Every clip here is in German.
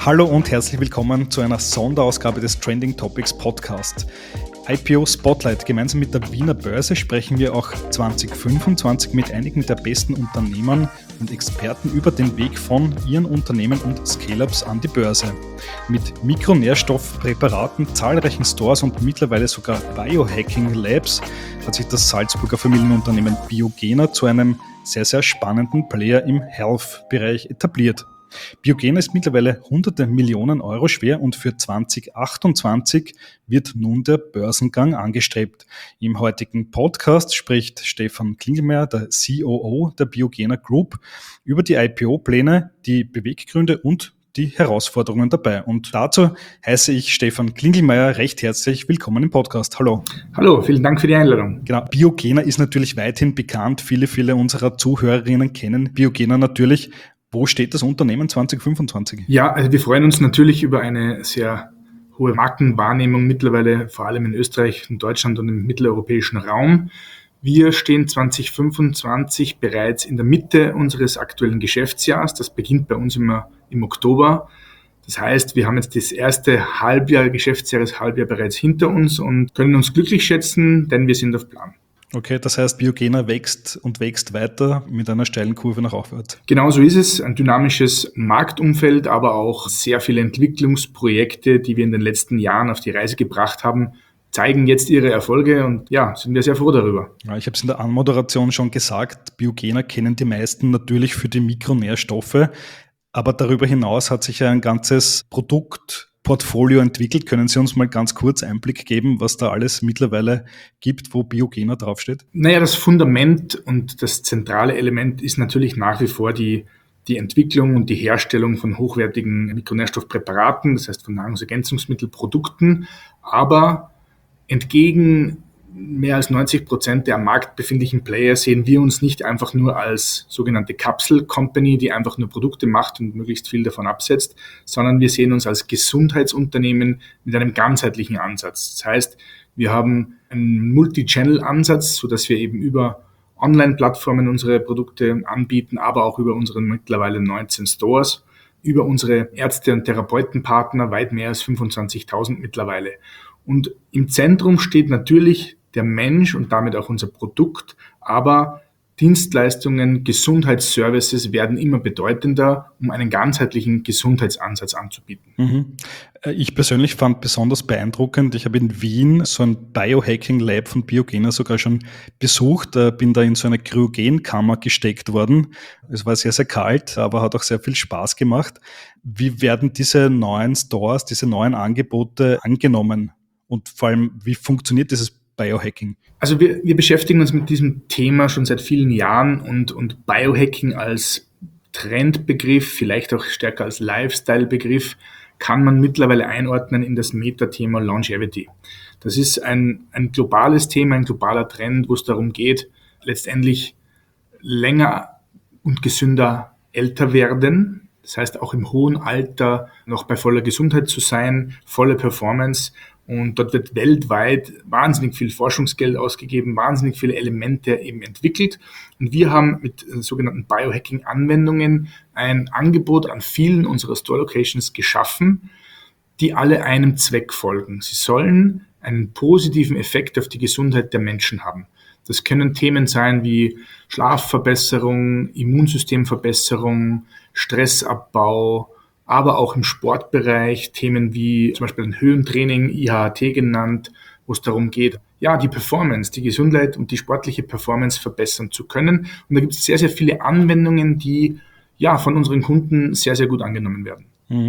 Hallo und herzlich willkommen zu einer Sonderausgabe des Trending Topics Podcast. IPO Spotlight. Gemeinsam mit der Wiener Börse sprechen wir auch 2025 mit einigen der besten Unternehmern und Experten über den Weg von ihren Unternehmen und Scale-Ups an die Börse. Mit Mikronährstoffpräparaten, zahlreichen Stores und mittlerweile sogar Biohacking Labs hat sich das Salzburger Familienunternehmen Biogena zu einem sehr, sehr spannenden Player im Health-Bereich etabliert. Biogena ist mittlerweile hunderte Millionen Euro schwer und für 2028 wird nun der Börsengang angestrebt. Im heutigen Podcast spricht Stefan Klingelmeier, der COO der Biogena Group, über die IPO-Pläne, die Beweggründe und die Herausforderungen dabei. Und dazu heiße ich Stefan Klingelmeier recht herzlich willkommen im Podcast. Hallo. Hallo, vielen Dank für die Einladung. Genau, Biogena ist natürlich weithin bekannt. Viele unserer Zuhörerinnen kennen Biogena natürlich. Wo steht das Unternehmen 2025? Ja, also wir freuen uns natürlich über eine sehr hohe Markenwahrnehmung mittlerweile, vor allem in Österreich, in Deutschland und im mitteleuropäischen Raum. Wir stehen 2025 bereits in der Mitte unseres aktuellen Geschäftsjahres. Das beginnt bei uns immer im Oktober. Das heißt, wir haben jetzt das erste Geschäftsjahreshalbjahr bereits hinter uns und können uns glücklich schätzen, denn wir sind auf Plan. Okay, das heißt, Biogena wächst und wächst weiter mit einer steilen Kurve nach aufwärts. Genau so ist es. Ein dynamisches Marktumfeld, aber auch sehr viele Entwicklungsprojekte, die wir in den letzten Jahren auf die Reise gebracht haben, zeigen jetzt ihre Erfolge und ja, sind wir sehr froh darüber. Ja, ich habe es in der Anmoderation schon gesagt, Biogena kennen die meisten natürlich für die Mikronährstoffe, aber darüber hinaus hat sich ja ein ganzes Produktportfolio entwickelt. Können Sie uns mal ganz kurz Einblick geben, was da alles mittlerweile gibt, wo Biogena draufsteht? Naja, das Fundament und das zentrale Element ist natürlich nach wie vor die Entwicklung und die Herstellung von hochwertigen Mikronährstoffpräparaten, das heißt von Nahrungsergänzungsmittelprodukten, aber entgegen mehr als 90% der am Markt befindlichen Player sehen wir uns nicht einfach nur als sogenannte Kapsel-Company, die einfach nur Produkte macht und möglichst viel davon absetzt, sondern wir sehen uns als Gesundheitsunternehmen mit einem ganzheitlichen Ansatz. Das heißt, wir haben einen Multi-Channel-Ansatz, sodass wir eben über Online-Plattformen unsere Produkte anbieten, aber auch über unsere mittlerweile 19 Stores, über unsere Ärzte- und Therapeutenpartner, weit mehr als 25.000 mittlerweile. Und im Zentrum steht natürlich der Mensch und damit auch unser Produkt, aber Dienstleistungen, Gesundheitsservices werden immer bedeutender, um einen ganzheitlichen Gesundheitsansatz anzubieten. Ich persönlich fand besonders beeindruckend, ich habe in Wien so ein Biohacking Lab von Biogena sogar schon besucht, bin da in so eine Kryogenkammer gesteckt worden. Es war sehr, sehr kalt, aber hat auch sehr viel Spaß gemacht. Wie werden diese neuen Stores, diese neuen Angebote angenommen? Und vor allem, wie funktioniert dieses Biohacking? Also wir beschäftigen uns mit diesem Thema schon seit vielen Jahren und Biohacking als Trendbegriff, vielleicht auch stärker als Lifestyle-Begriff, kann man mittlerweile einordnen in das Metathema Longevity. Das ist ein globales Thema, ein globaler Trend, wo es darum geht, letztendlich länger und gesünder älter werden. Das heißt, auch im hohen Alter noch bei voller Gesundheit zu sein, volle Performance. Und dort wird weltweit wahnsinnig viel Forschungsgeld ausgegeben, wahnsinnig viele Elemente eben entwickelt. Und wir haben mit sogenannten Biohacking-Anwendungen ein Angebot an vielen unserer Store-Locations geschaffen, die alle einem Zweck folgen. Sie sollen einen positiven Effekt auf die Gesundheit der Menschen haben. Das können Themen sein wie Schlafverbesserung, Immunsystemverbesserung, Stressabbau, aber auch im Sportbereich Themen wie zum Beispiel ein Höhentraining, IHAT genannt, wo es darum geht, ja, die Performance, die Gesundheit und die sportliche Performance verbessern zu können. Und da gibt es sehr, sehr viele Anwendungen, die ja von unseren Kunden sehr, sehr gut angenommen werden.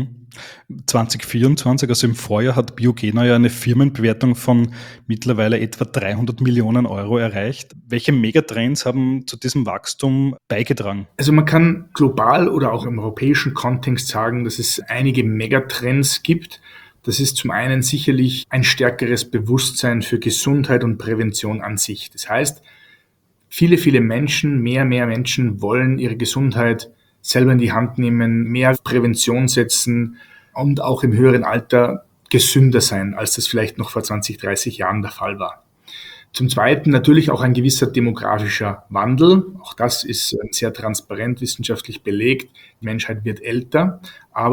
2024, also im Vorjahr, hat Biogena ja eine Firmenbewertung von mittlerweile etwa 300 Millionen Euro erreicht. Welche Megatrends haben zu diesem Wachstum beigetragen? Also man kann global oder auch im europäischen Kontext sagen, dass es einige Megatrends gibt. Das ist zum einen sicherlich ein stärkeres Bewusstsein für Gesundheit und Prävention an sich. Das heißt, viele Menschen, mehr Menschen wollen ihre Gesundheit selber in die Hand nehmen, mehr auf Prävention setzen und auch im höheren Alter gesünder sein, als das vielleicht noch vor 20, 30 Jahren der Fall war. Zum Zweiten natürlich auch ein gewisser demografischer Wandel. Auch das ist sehr transparent wissenschaftlich belegt. Die Menschheit wird älter, aber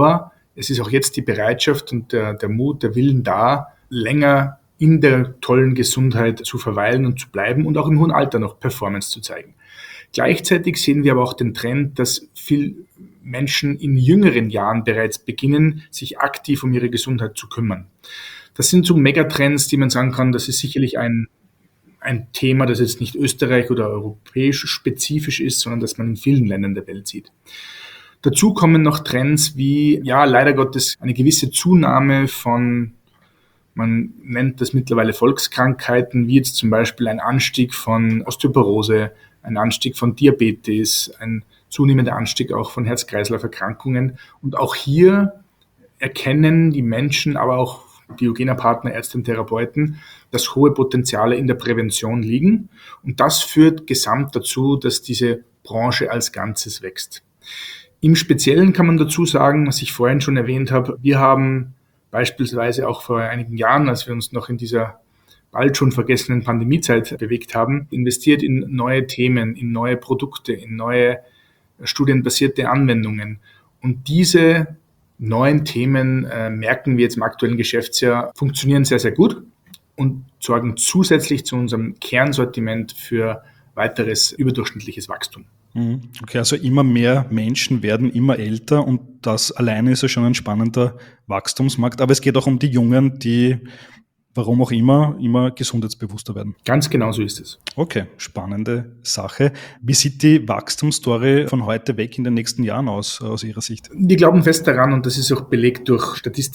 es ist auch jetzt die Bereitschaft und der Mut, der Willen da, länger in der tollen Gesundheit zu verweilen und zu bleiben und auch im hohen Alter noch Performance zu zeigen. Gleichzeitig sehen wir aber auch den Trend, dass viel Menschen in jüngeren Jahren bereits beginnen, sich aktiv um ihre Gesundheit zu kümmern. Das sind so Megatrends, die man sagen kann, das ist sicherlich ein Thema, das jetzt nicht Österreich oder europäisch spezifisch ist, sondern das man in vielen Ländern der Welt sieht. Dazu kommen noch Trends wie, ja, leider Gottes eine gewisse Zunahme von, man nennt das mittlerweile Volkskrankheiten, wie jetzt zum Beispiel ein Anstieg von Osteoporose, ein Anstieg von Diabetes, ein zunehmender Anstieg auch von Herz-Kreislauf-Erkrankungen. Und auch hier erkennen die Menschen, aber auch Biogener Partner, Ärzte und Therapeuten, dass hohe Potenziale in der Prävention liegen. Und das führt gesamt dazu, dass diese Branche als Ganzes wächst. Im Speziellen kann man dazu sagen, was ich vorhin schon erwähnt habe, wir haben beispielsweise auch vor einigen Jahren, als wir uns noch in dieser bald schon vergessenen Pandemiezeit bewegt haben, investiert in neue Themen, in neue Produkte, in neue studienbasierte Anwendungen. Und diese neuen Themen merken wir jetzt im aktuellen Geschäftsjahr, funktionieren sehr, sehr gut und sorgen zusätzlich zu unserem Kernsortiment für weiteres überdurchschnittliches Wachstum. Okay, also immer mehr Menschen werden immer älter und das alleine ist ja schon ein spannender Wachstumsmarkt. Aber es geht auch um die Jungen, die, warum auch immer gesundheitsbewusster werden. Ganz genau so ist es. Okay, spannende Sache. Wie sieht die Wachstumsstory von heute weg in den nächsten Jahren aus Ihrer Sicht? Wir glauben fest daran, und das ist auch belegt durch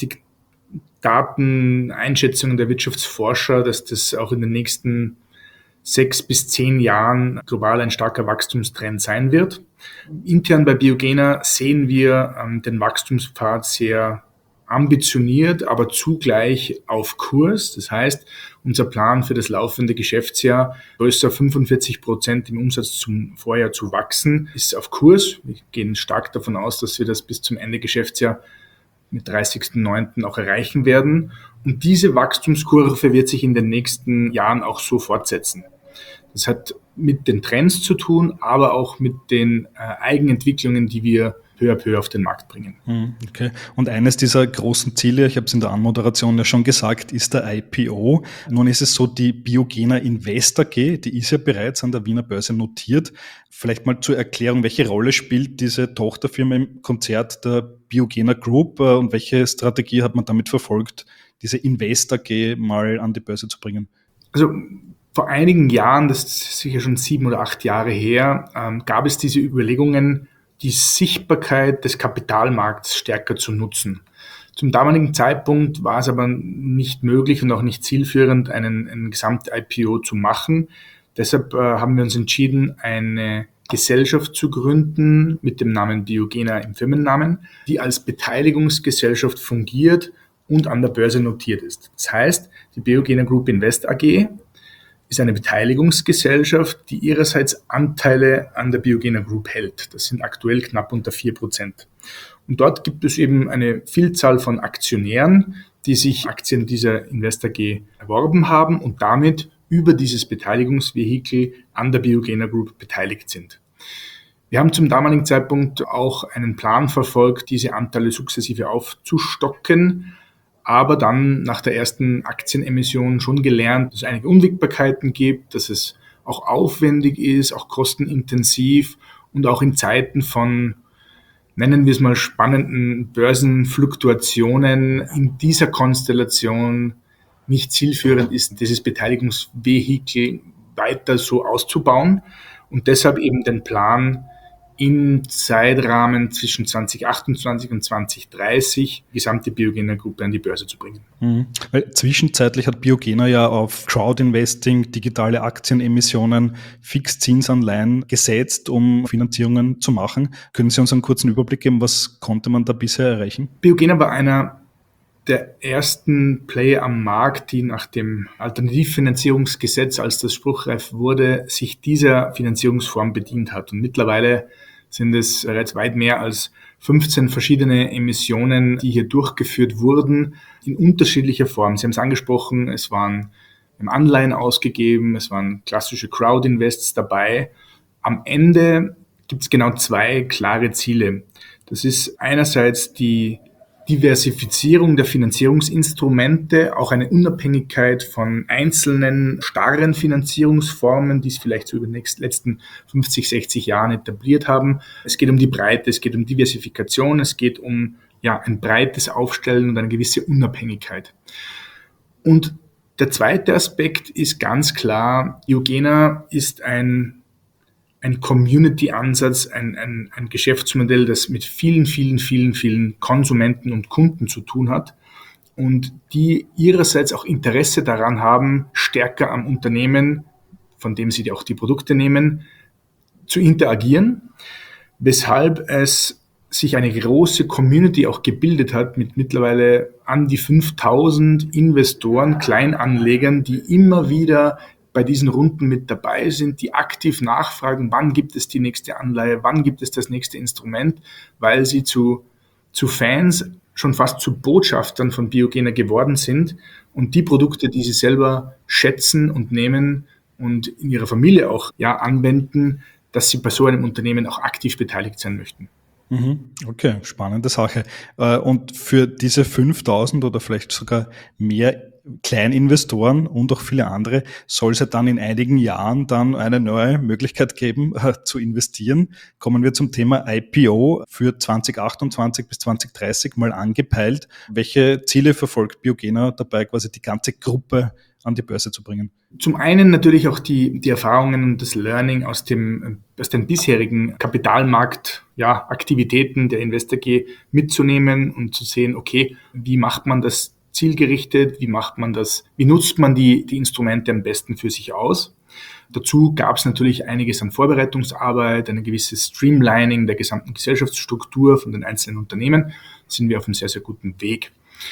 Statistikdaten, Einschätzungen der Wirtschaftsforscher, dass das auch in den nächsten 6 bis 10 Jahren global ein starker Wachstumstrend sein wird. Intern bei Biogener sehen wir den Wachstumspfad sehr ambitioniert, aber zugleich auf Kurs. Das heißt, unser Plan für das laufende Geschäftsjahr, größer 45% im Umsatz zum Vorjahr zu wachsen, ist auf Kurs. Wir gehen stark davon aus, dass wir das bis zum Ende Geschäftsjahr mit 30.09. auch erreichen werden. Und diese Wachstumskurve wird sich in den nächsten Jahren auch so fortsetzen. Das hat mit den Trends zu tun, aber auch mit den Eigenentwicklungen, die wir peu à peu auf den Markt bringen. Okay. Und eines dieser großen Ziele, ich habe es in der Anmoderation ja schon gesagt, ist der IPO. Nun ist es so, die Biogener Invest AG, die ist ja bereits an der Wiener Börse notiert. Vielleicht mal zur Erklärung, welche Rolle spielt diese Tochterfirma im Konzert der Biogener Group und welche Strategie hat man damit verfolgt, diese Invest AG mal an die Börse zu bringen? Also vor einigen Jahren, das ist sicher schon 7 oder 8 Jahre her, gab es diese Überlegungen, die Sichtbarkeit des Kapitalmarkts stärker zu nutzen. Zum damaligen Zeitpunkt war es aber nicht möglich und auch nicht zielführend, einen Gesamt-IPO zu machen. Deshalb haben wir uns entschieden, eine Gesellschaft zu gründen mit dem Namen Biogener im Firmennamen, die als Beteiligungsgesellschaft fungiert und an der Börse notiert ist. Das heißt, die Biogener Group Invest AG ist eine Beteiligungsgesellschaft, die ihrerseits Anteile an der Biogener Group hält. Das sind aktuell knapp unter 4%. Und dort gibt es eben eine Vielzahl von Aktionären, die sich Aktien dieser Invest AG erworben haben und damit über dieses Beteiligungsvehikel an der Biogener Group beteiligt sind. Wir haben zum damaligen Zeitpunkt auch einen Plan verfolgt, diese Anteile sukzessive aufzustocken, aber dann nach der ersten Aktienemission schon gelernt, dass es einige Unwägbarkeiten gibt, dass es auch aufwendig ist, auch kostenintensiv und auch in Zeiten von, nennen wir es mal, spannenden Börsenfluktuationen in dieser Konstellation nicht zielführend ist, dieses Beteiligungsvehikel weiter so auszubauen und deshalb eben den Plan, im Zeitrahmen zwischen 2028 und 2030 die gesamte Biogener Gruppe an die Börse zu bringen. Weil zwischenzeitlich hat Biogener ja auf Crowdinvesting, digitale Aktienemissionen, Fixzinsanleihen gesetzt, um Finanzierungen zu machen. Können Sie uns einen kurzen Überblick geben, was konnte man da bisher erreichen? Biogener war einer der ersten Player am Markt, die nach dem Alternativfinanzierungsgesetz, als das spruchreif wurde, sich dieser Finanzierungsform bedient hat. Und mittlerweile sind es bereits weit mehr als 15 verschiedene Emissionen, die hier durchgeführt wurden, in unterschiedlicher Form. Sie haben es angesprochen, es waren Anleihen ausgegeben, es waren klassische Crowd-Invests dabei. Am Ende gibt es genau 2 klare Ziele. Das ist einerseits die Diversifizierung der Finanzierungsinstrumente, auch eine Unabhängigkeit von einzelnen starren Finanzierungsformen, die es vielleicht so über die letzten 50, 60 Jahren etabliert haben. Es geht um die Breite, es geht um Diversifikation, es geht um ein breites Aufstellen und eine gewisse Unabhängigkeit. Und der zweite Aspekt ist ganz klar, Biogena ist ein Community-Ansatz, ein Geschäftsmodell, das mit vielen Konsumenten und Kunden zu tun hat und die ihrerseits auch Interesse daran haben, stärker am Unternehmen, von dem sie auch die Produkte nehmen, zu interagieren, weshalb es sich eine große Community auch gebildet hat mit mittlerweile an die 5000 Investoren, Kleinanlegern, die immer wieder bei diesen Runden mit dabei sind, die aktiv nachfragen, wann gibt es die nächste Anleihe, wann gibt es das nächste Instrument, weil sie zu Fans, schon fast zu Botschaftern von Biogena geworden sind und die Produkte, die sie selber schätzen und nehmen und in ihrer Familie auch anwenden, dass sie bei so einem Unternehmen auch aktiv beteiligt sein möchten. Okay, spannende Sache. Und für diese 5000 oder vielleicht sogar mehr Kleininvestoren und auch viele andere soll es ja dann in einigen Jahren dann eine neue Möglichkeit geben, zu investieren. Kommen wir zum Thema IPO für 2028 bis 2030 mal angepeilt. Welche Ziele verfolgt Biogena dabei, quasi die ganze Gruppe an die Börse zu bringen? Zum einen natürlich auch die Erfahrungen und das Learning aus den bisherigen Kapitalmarkt-Aktivitäten der Investor AG mitzunehmen und zu sehen, okay, wie macht man das zielgerichtet, wie nutzt man die Instrumente am besten für sich aus. Dazu gab es natürlich einiges an Vorbereitungsarbeit, eine gewisse Streamlining der gesamten Gesellschaftsstruktur von den einzelnen Unternehmen. Da sind wir auf einem sehr, sehr guten Weg.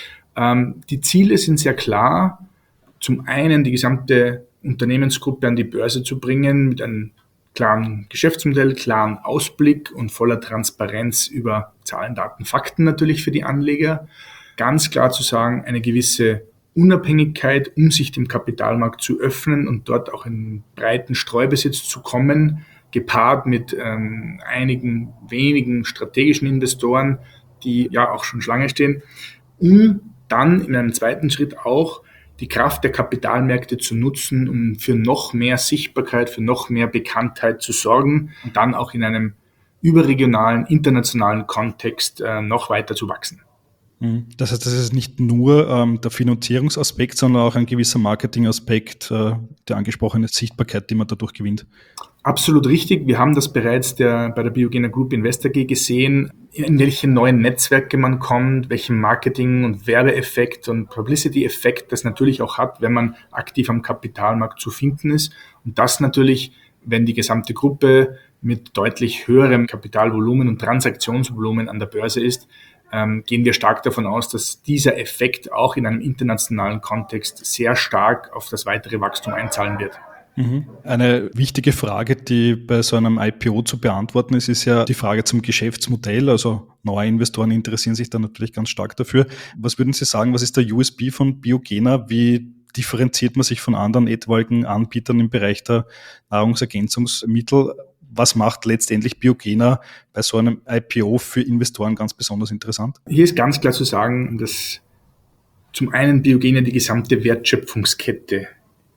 Die Ziele sind sehr klar. Zum einen die gesamte Unternehmensgruppe an die Börse zu bringen mit einem klaren Geschäftsmodell, klaren Ausblick und voller Transparenz über Zahlen, Daten, Fakten natürlich für die Anleger. Ganz klar zu sagen, eine gewisse Unabhängigkeit, um sich dem Kapitalmarkt zu öffnen und dort auch in breiten Streubesitz zu kommen, gepaart mit einigen wenigen strategischen Investoren, die auch schon Schlange stehen, um dann in einem zweiten Schritt auch die Kraft der Kapitalmärkte zu nutzen, um für noch mehr Sichtbarkeit, für noch mehr Bekanntheit zu sorgen und dann auch in einem überregionalen, internationalen Kontext noch weiter zu wachsen. Das heißt, das ist nicht nur der Finanzierungsaspekt, sondern auch ein gewisser Marketingaspekt, der angesprochene Sichtbarkeit, die man dadurch gewinnt. Absolut richtig. Wir haben das bereits bei der Biogena Group Investor AG gesehen, in welche neuen Netzwerke man kommt, welchen Marketing- und Werbeeffekt und Publicity-Effekt das natürlich auch hat, wenn man aktiv am Kapitalmarkt zu finden ist. Und das natürlich, wenn die gesamte Gruppe mit deutlich höherem Kapitalvolumen und Transaktionsvolumen an der Börse ist, gehen wir stark davon aus, dass dieser Effekt auch in einem internationalen Kontext sehr stark auf das weitere Wachstum einzahlen wird. Eine wichtige Frage, die bei so einem IPO zu beantworten ist, ist ja die Frage zum Geschäftsmodell. Also neue Investoren interessieren sich da natürlich ganz stark dafür. Was würden Sie sagen, was ist der USP von Biogena? Wie differenziert man sich von anderen etwaigen Anbietern im Bereich der Nahrungsergänzungsmittel? Was macht letztendlich Biogena bei so einem IPO für Investoren ganz besonders interessant? Hier ist ganz klar zu sagen, dass zum einen Biogena die gesamte Wertschöpfungskette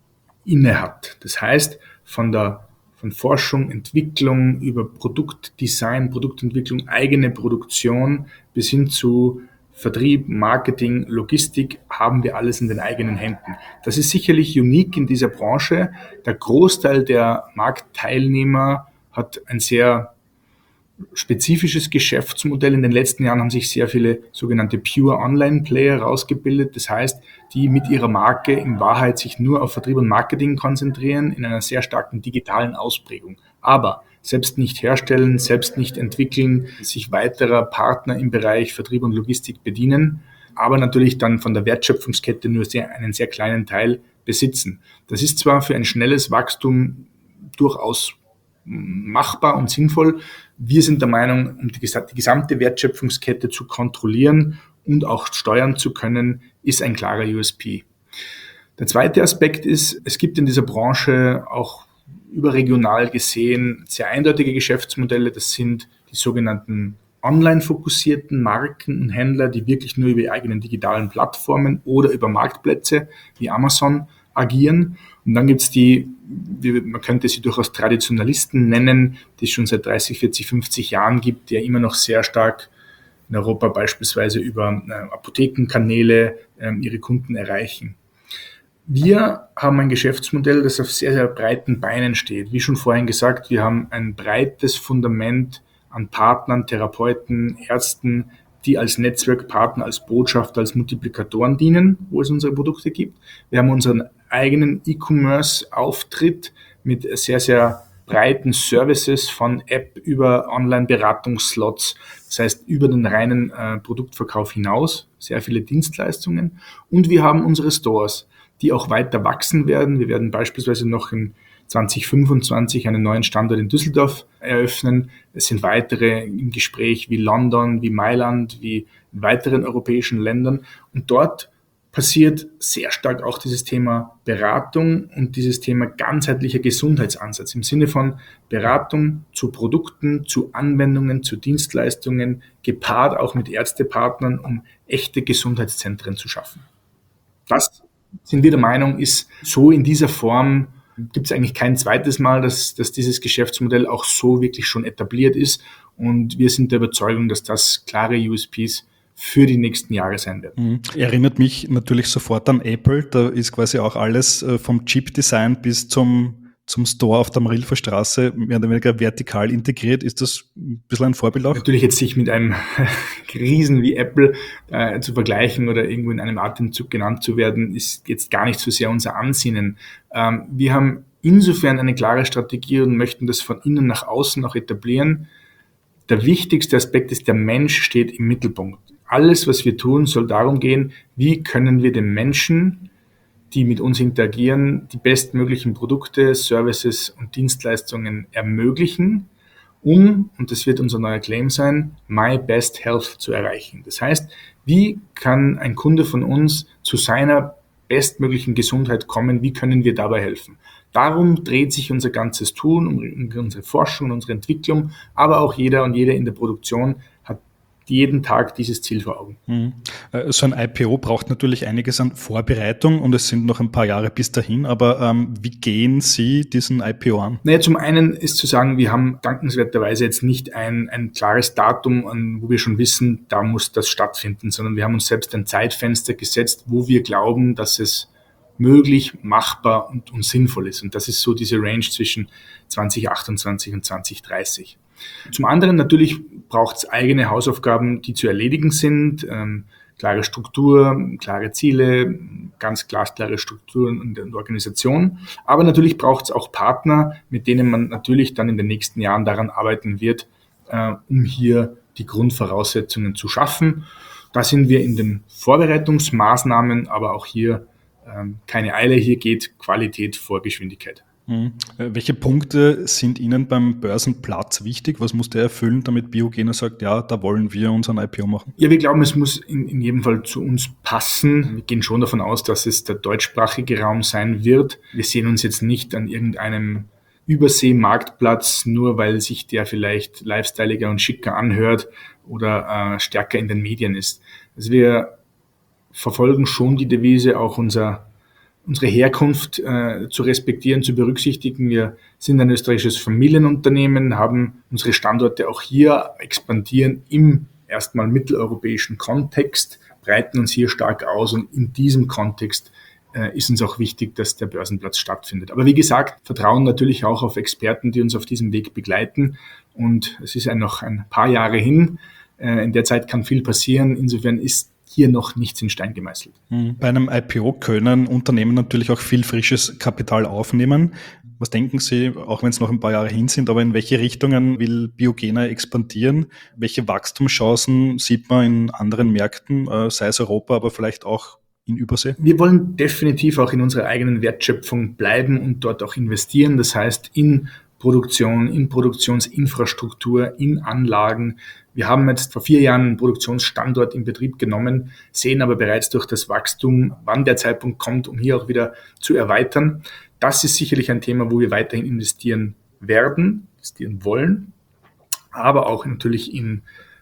innehat. Das heißt, von Forschung, Entwicklung über Produktdesign, Produktentwicklung, eigene Produktion bis hin zu Vertrieb, Marketing, Logistik haben wir alles in den eigenen Händen. Das ist sicherlich unique in dieser Branche. Der Großteil der Marktteilnehmer hat ein sehr spezifisches Geschäftsmodell. In den letzten Jahren haben sich sehr viele sogenannte Pure Online Player rausgebildet. Das heißt, die mit ihrer Marke in Wahrheit sich nur auf Vertrieb und Marketing konzentrieren, in einer sehr starken digitalen Ausprägung. Aber selbst nicht herstellen, selbst nicht entwickeln, sich weiterer Partner im Bereich Vertrieb und Logistik bedienen, aber natürlich dann von der Wertschöpfungskette nur einen sehr kleinen Teil besitzen. Das ist zwar für ein schnelles Wachstum durchaus machbar und sinnvoll. Wir sind der Meinung, um die gesamte Wertschöpfungskette zu kontrollieren und auch steuern zu können, ist ein klarer USP. Der zweite Aspekt ist, es gibt in dieser Branche auch überregional gesehen sehr eindeutige Geschäftsmodelle. Das sind die sogenannten online fokussierten Marken und Händler, die wirklich nur über ihre eigenen digitalen Plattformen oder über Marktplätze wie Amazon agieren. Und dann gibt es man könnte sie durchaus Traditionalisten nennen, die es schon seit 30, 40, 50 Jahren gibt, die ja immer noch sehr stark in Europa beispielsweise über Apothekenkanäle ihre Kunden erreichen. Wir haben ein Geschäftsmodell, das auf sehr, sehr breiten Beinen steht. Wie schon vorhin gesagt, wir haben ein breites Fundament an Partnern, Therapeuten, Ärzten, die als Netzwerkpartner, als Botschafter, als Multiplikatoren dienen, wo es unsere Produkte gibt. Wir haben unseren eigenen E-Commerce-Auftritt mit sehr, sehr breiten Services von App über Online-Beratungsslots, das heißt über den reinen Produktverkauf hinaus, sehr viele Dienstleistungen. Und wir haben unsere Stores, die auch weiter wachsen werden. Wir werden beispielsweise noch in 2025 einen neuen Standort in Düsseldorf eröffnen. Es sind weitere im Gespräch wie London, wie Mailand, wie in weiteren europäischen Ländern. Und dort passiert sehr stark auch dieses Thema Beratung und dieses Thema ganzheitlicher Gesundheitsansatz im Sinne von Beratung zu Produkten, zu Anwendungen, zu Dienstleistungen, gepaart auch mit Ärztepartnern, um echte Gesundheitszentren zu schaffen. Das sind wir der Meinung, ist so in dieser Form, gibt es eigentlich kein zweites Mal, dass dieses Geschäftsmodell auch so wirklich schon etabliert ist. Und wir sind der Überzeugung, dass das klare USPs für die nächsten Jahre sein werden. Erinnert mich natürlich sofort an Apple. Da ist quasi auch alles vom Chip-Design bis zum Store auf der Marilfer Straße mehr oder weniger vertikal integriert. Ist das ein bisschen ein Vorbild auch? Natürlich jetzt sich mit einem Riesen wie Apple zu vergleichen oder irgendwo in einem Atemzug genannt zu werden, ist jetzt gar nicht so sehr unser Ansinnen. Wir haben insofern eine klare Strategie und möchten das von innen nach außen auch etablieren. Der wichtigste Aspekt ist, der Mensch steht im Mittelpunkt. Alles, was wir tun, soll darum gehen, wie können wir den Menschen, die mit uns interagieren, die bestmöglichen Produkte, Services und Dienstleistungen ermöglichen, und das wird unser neuer Claim sein, My Best Health zu erreichen. Das heißt, wie kann ein Kunde von uns zu seiner bestmöglichen Gesundheit kommen, wie können wir dabei helfen? Darum dreht sich unser ganzes Tun, um unsere Forschung, unsere Entwicklung, aber auch jeder und jede in der Produktion hat jeden Tag dieses Ziel vor Augen. So ein IPO braucht natürlich einiges an Vorbereitung und es sind noch ein paar Jahre bis dahin, aber wie gehen Sie diesen IPO an? Naja, zum einen ist zu sagen, wir haben dankenswerterweise jetzt nicht ein klares Datum, wo wir schon wissen, da muss das stattfinden, sondern wir haben uns selbst ein Zeitfenster gesetzt, wo wir glauben, dass es möglich, machbar und sinnvoll ist. Und das ist so diese Range zwischen 2028 und 2030. Zum anderen natürlich braucht es eigene Hausaufgaben, die zu erledigen sind, klare Struktur, klare Ziele, ganz glasklare Strukturen und Organisation. Aber natürlich braucht es auch Partner, mit denen man natürlich dann in den nächsten Jahren daran arbeiten wird, um hier die Grundvoraussetzungen zu schaffen. Da sind wir in den Vorbereitungsmaßnahmen, aber auch hier keine Eile, hier geht Qualität vor Geschwindigkeit. Welche Punkte sind Ihnen beim Börsenplatz wichtig? Was muss der erfüllen, damit Biogena sagt, ja, da wollen wir unseren IPO machen? Ja, wir glauben, es muss in jedem Fall zu uns passen. Wir gehen schon davon aus, dass es der deutschsprachige Raum sein wird. Wir sehen uns jetzt nicht an irgendeinem Überseemarktplatz, nur weil sich der vielleicht lifestyleiger und schicker anhört oder stärker in den Medien ist. Also wir verfolgen schon die Devise, auch unsere Herkunft zu respektieren, zu berücksichtigen. Wir sind ein österreichisches Familienunternehmen, haben unsere Standorte auch hier, expandieren im erstmal mitteleuropäischen Kontext, breiten uns hier stark aus und in diesem Kontext ist uns auch wichtig, dass der Börsenplatz stattfindet. Aber wie gesagt, vertrauen natürlich auch auf Experten, die uns auf diesem Weg begleiten, und es ist noch ein paar Jahre hin. In der Zeit kann viel passieren. Insofern ist hier noch nichts in Stein gemeißelt. Bei einem IPO können Unternehmen natürlich auch viel frisches Kapital aufnehmen. Was denken Sie, auch wenn es noch ein paar Jahre hin sind, aber in welche Richtungen will Biogena expandieren? Welche Wachstumschancen sieht man in anderen Märkten, sei es Europa, aber vielleicht auch in Übersee? Wir wollen definitiv auch in unserer eigenen Wertschöpfung bleiben und dort auch investieren. Das heißt in Produktion, in Produktionsinfrastruktur, in Anlagen. Wir haben jetzt vor 4 Jahren einen Produktionsstandort in Betrieb genommen, sehen aber bereits durch das Wachstum, wann der Zeitpunkt kommt, um hier auch wieder zu erweitern. Das ist sicherlich ein Thema, wo wir weiterhin investieren werden, investieren wollen, aber auch natürlich in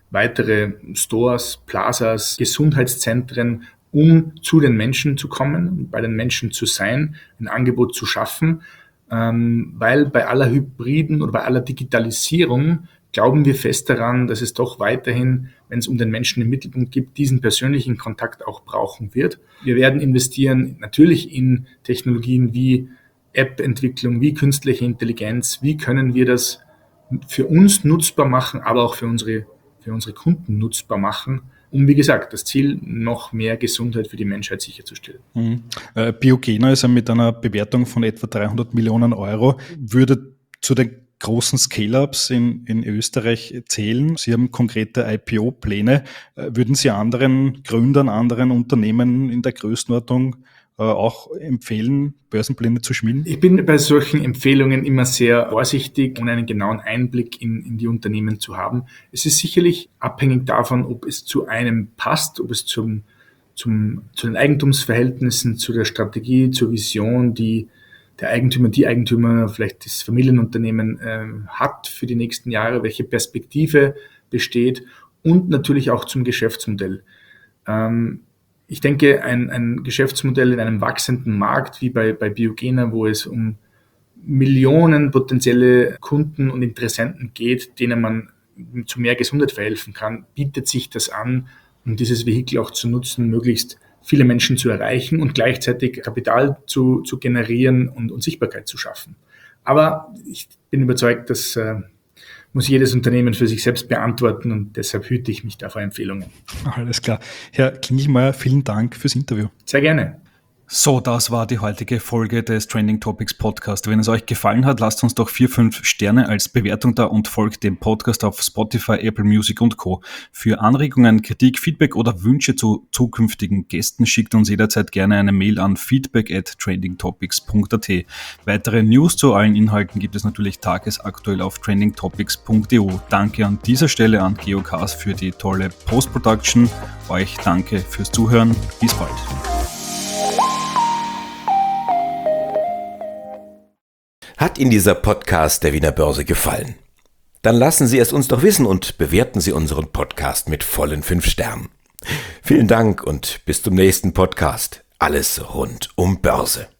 weitere Stores, Plazas, Gesundheitszentren, um zu den Menschen zu kommen, bei den Menschen zu sein, ein Angebot zu schaffen, weil bei aller Hybriden oder bei aller Digitalisierung glauben wir fest daran, dass es doch weiterhin, wenn es um den Menschen im Mittelpunkt geht, diesen persönlichen Kontakt auch brauchen wird. Wir werden investieren natürlich in Technologien wie App-Entwicklung, wie künstliche Intelligenz, wie können wir das für uns nutzbar machen, aber auch für unsere Kunden nutzbar machen, um, wie gesagt, das Ziel, noch mehr Gesundheit für die Menschheit sicherzustellen. Biogena ist ja mit einer Bewertung von etwa 300 Millionen Euro, würde zu den großen Scale-Ups in Österreich zählen. Sie haben konkrete IPO-Pläne. Würden Sie anderen Gründern, anderen Unternehmen in der Größenordnung auch empfehlen, Börsenpläne zu schmieden? Ich bin bei solchen Empfehlungen immer sehr vorsichtig, um einen genauen Einblick in die Unternehmen zu haben. Es ist sicherlich abhängig davon, ob es zu einem passt, ob es zu den Eigentumsverhältnissen, zu der Strategie, zur Vision, die Eigentümer, vielleicht das Familienunternehmen hat für die nächsten Jahre, welche Perspektive besteht und natürlich auch zum Geschäftsmodell. Ich denke, ein Geschäftsmodell in einem wachsenden Markt wie bei Biogena, wo es um Millionen potenzielle Kunden und Interessenten geht, denen man zu mehr Gesundheit verhelfen kann, bietet sich das an, um dieses Vehikel auch zu nutzen, möglichst viele Menschen zu erreichen und gleichzeitig Kapital zu generieren und Sichtbarkeit zu schaffen. Aber ich bin überzeugt, das muss jedes Unternehmen für sich selbst beantworten und deshalb hüte ich mich da vor Empfehlungen. Alles klar. Herr Klingelmeier, vielen Dank fürs Interview. Sehr gerne. So, das war die heutige Folge des Trending Topics Podcast. Wenn es euch gefallen hat, lasst uns doch 4-5 Sterne als Bewertung da und folgt dem Podcast auf Spotify, Apple Music und Co. Für Anregungen, Kritik, Feedback oder Wünsche zu zukünftigen Gästen schickt uns jederzeit gerne eine Mail an feedback@trendingtopics.at. Weitere News zu allen Inhalten gibt es natürlich tagesaktuell auf trendingtopics.eu. Danke an dieser Stelle an Geocast für die tolle Post-Production. Euch danke fürs Zuhören. Bis bald. Hat Ihnen dieser Podcast der Wiener Börse gefallen? Dann lassen Sie es uns doch wissen und bewerten Sie unseren Podcast mit vollen 5 Sternen. Vielen Dank und bis zum nächsten Podcast. Alles rund um Börse.